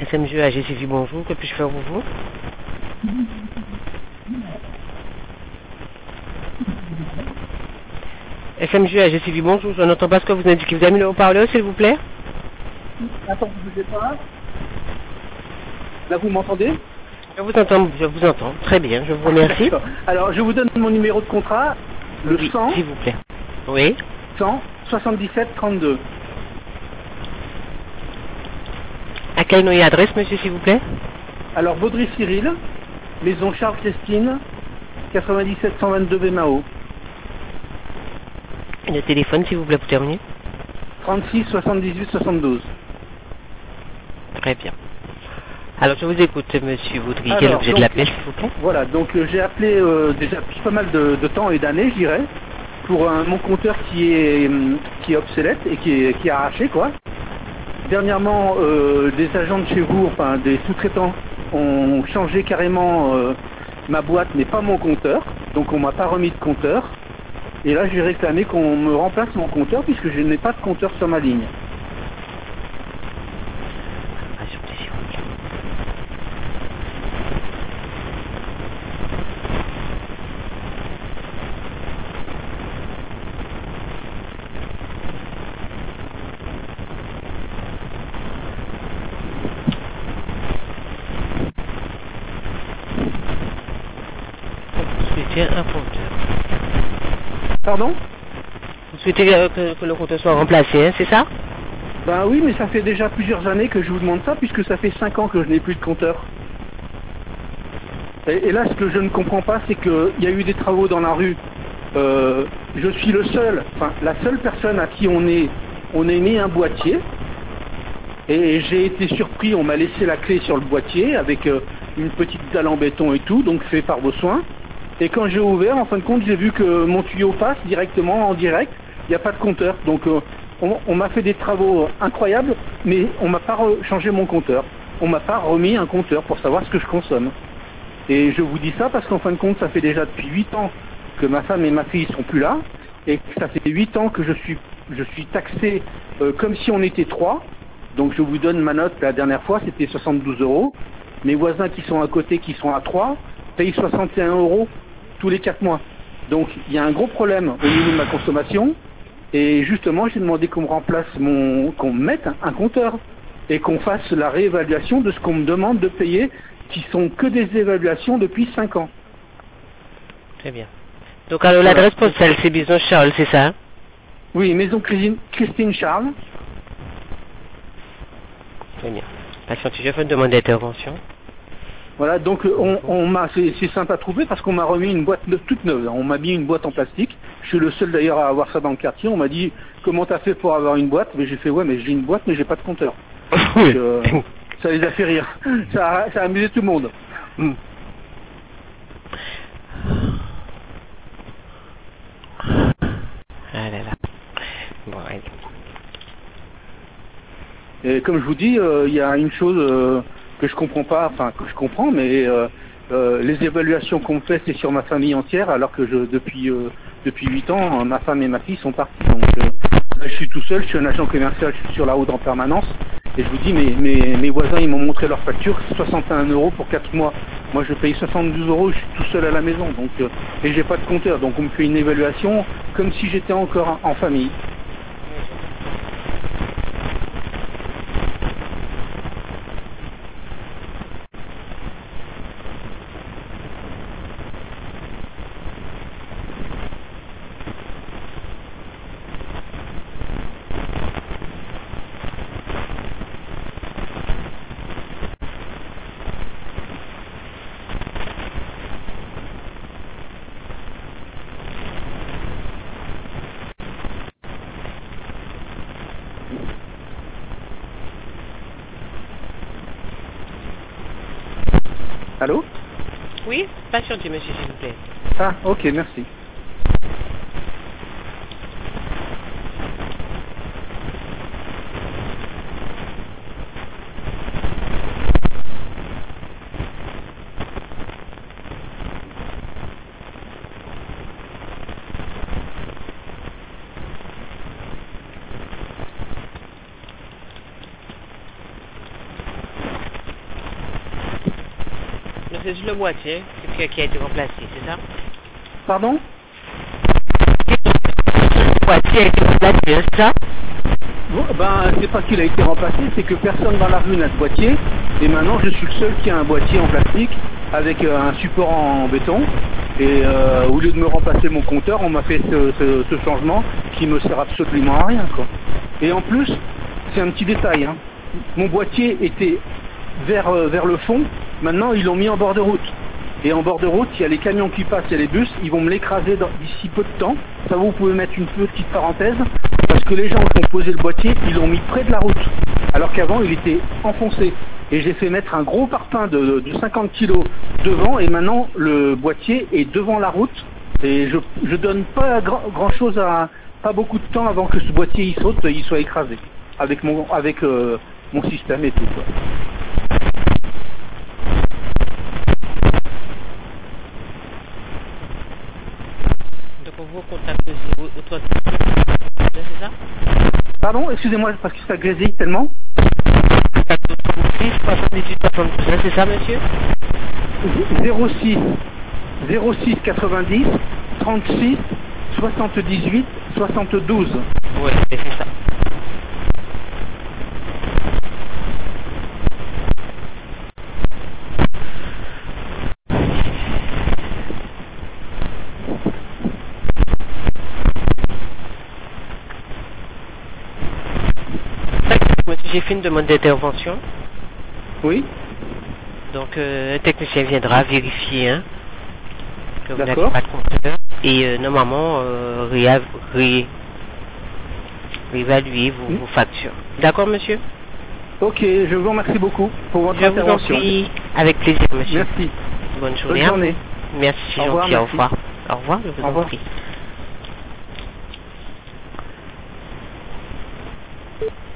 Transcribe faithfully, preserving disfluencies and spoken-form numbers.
S M G A G C V, bonjour, que puis-je faire pour vous? S M G A G C V, bonjour, je n'entends pas ce que vous indiquez. Vous avez mis le haut-parleur, s'il vous plaît? Attends, vous bougez pas. Là, vous m'entendez? Je vous entends, je vous entends. Très bien, je vous remercie. Alors, je vous donne mon numéro de contrat, le Oui, cent, s'il vous plaît. Oui. cent soixante-dix-sept trente-deux. À quel nom et adresse, monsieur, s'il vous plaît? Alors, Baudry Cyril, maison Charles Christine, quatre-vingt-dix-sept cent vingt-deux Bémao. Le téléphone, s'il vous plaît, pour terminer. trente-six soixante-dix-huit soixante-douze. Très bien. Alors, je vous écoute, monsieur Baudry. Quel est Alors, l'objet de donc, l'appel, s'il vous plaît? Voilà, donc euh, j'ai appelé euh, déjà depuis pas mal de, de temps et d'années, je dirais, pour un, mon compteur qui est, hum, qui est obsolète et qui est, qui est arraché, quoi. Dernièrement, euh, des agents de chez vous, enfin des sous-traitants, ont changé carrément euh, ma boîte, mais pas mon compteur. Donc on m'a pas remis de compteur. Et là, j'ai réclamé qu'on me remplace mon compteur puisque je n'ai pas de compteur sur ma ligne. Patientez, s'il vous plaît. Vous souhaitez un compteur. Pardon? Vous souhaitez euh, que, que le compteur soit remplacé, hein, c'est ça? Ben oui, mais ça fait déjà plusieurs années que je vous demande ça puisque ça fait cinq ans que je n'ai plus de compteur. Et, et là, ce que je ne comprends pas, c'est qu'il y a eu des travaux dans la rue. Euh, je suis le seul, enfin la seule personne à qui on est, on est mis un boîtier. Et j'ai été surpris, on m'a laissé la clé sur le boîtier avec euh, une petite dalle en béton et tout, donc fait par vos soins. Et quand j'ai ouvert, en fin de compte, j'ai vu que mon tuyau passe directement en direct. Il n'y a pas de compteur. Donc euh, on, on m'a fait des travaux incroyables, mais on m'a pas changé mon compteur. On m'a pas remis un compteur pour savoir ce que je consomme. Et je vous dis ça parce qu'en fin de compte, ça fait déjà depuis huit ans que ma femme et ma fille sont plus là, et que ça fait huit ans que je suis, je suis taxé euh, comme si on était trois. Donc je vous donne ma note, la dernière fois c'était soixante-douze euros. Mes voisins qui sont à côté, qui sont à trois, payent soixante et un euros tous les quatre mois. Donc il y a un gros problème au niveau de ma consommation. Et justement, j'ai demandé qu'on me remplace mon, qu'on me mette un, un compteur et qu'on fasse la réévaluation de ce qu'on me demande de payer, qui sont que des évaluations depuis cinq ans. Très bien. Donc, alors, Voilà. l'adresse postale, c'est Maison Charles, c'est ça? Hein? Oui, maison Christine, Christine Charles. Très bien. Patientez, je fais une demande d'intervention. Voilà, donc on, on m'a, c'est, c'est simple à trouver parce qu'on m'a remis une boîte neuve, toute neuve. On m'a mis une boîte en plastique. Je suis le seul d'ailleurs à avoir ça dans le quartier. On m'a dit comment t'as fait pour avoir une boîte? Mais j'ai fait ouais, mais j'ai une boîte, mais j'ai pas de compteur. Donc, euh, ça les a fait rire. Ça a, ça a amusé tout le monde. Mm. Ah là là. Bon, allez. Et comme je vous dis, il euh, y a une chose euh, que je comprends pas, enfin que je comprends, mais euh, euh, les évaluations qu'on me fait, c'est sur ma famille entière, alors que je, depuis euh, depuis huit ans, ma femme et ma fille sont parties. Donc euh, là, je suis tout seul, je suis un agent commercial, je suis sur la route en permanence. Et je vous dis, mes, mes, mes voisins, ils m'ont montré leur facture, soixante et un euros pour quatre mois. Moi, je paye soixante-douze euros, je suis tout seul à la maison, donc euh, et j'ai pas de compteur. Donc on me fait une évaluation comme si j'étais encore en, en famille. Allô? Oui, patientez, monsieur, s'il vous plaît. Ah, ok, merci. c'est juste le boîtier qui, qui a été remplacé, c'est ça? Pardon? Le boîtier a été remplacé, c'est ça? Bon, ben, c'est pas qu'il a été remplacé, c'est que personne dans la rue n'a de boîtier. Et maintenant, je suis le seul qui a un boîtier en plastique avec euh, un support en béton. Et euh, au lieu de me remplacer mon compteur, on m'a fait ce, ce, ce changement qui me sert absolument à rien, quoi. Et en plus, c'est un petit détail, hein. Mon boîtier était vers, euh, vers le fond. Maintenant, ils l'ont mis en bord de route. Et en bord de route, il y a les camions qui passent et les bus, ils vont me l'écraser d'ici peu de temps. Ça, vous pouvez mettre une petite parenthèse, parce que les gens qui ont posé le boîtier, ils l'ont mis près de la route, alors qu'avant, il était enfoncé. Et j'ai fait mettre un gros parpaing de, de cinquante kilos devant, et maintenant, le boîtier est devant la route. Et je, je donne pas grand, grand chose à, pas beaucoup de temps avant que ce boîtier il saute, il soit écrasé. Avec mon, avec euh, mon système et tout, quoi. Donc on vous contacte au, au trois c'est ça? Pardon, excusez-moi, parce que ça grésille tellement. six soixante-dix-huit soixante-douze, c'est ça, monsieur? zéro six zéro six quatre-vingt-dix trente-six soixante-dix-huit soixante-douze. Oui, c'est ça. Monsieur, j'ai fait une demande d'intervention. Oui. Donc, euh, un technicien viendra vérifier hein, que vous n'avez D'accord. pas de compteur et euh, normalement euh, réa- ré- réévaluer vos, Oui. vos factures. D'accord, monsieur? Ok, je vous remercie beaucoup pour votre Je vous en intervention. prie, avec plaisir, monsieur. Merci. Bonne journée. Bonne journée. Merci, Au revoir, gentil, au merci. revoir. Au revoir, je vous Au en revoir. prie.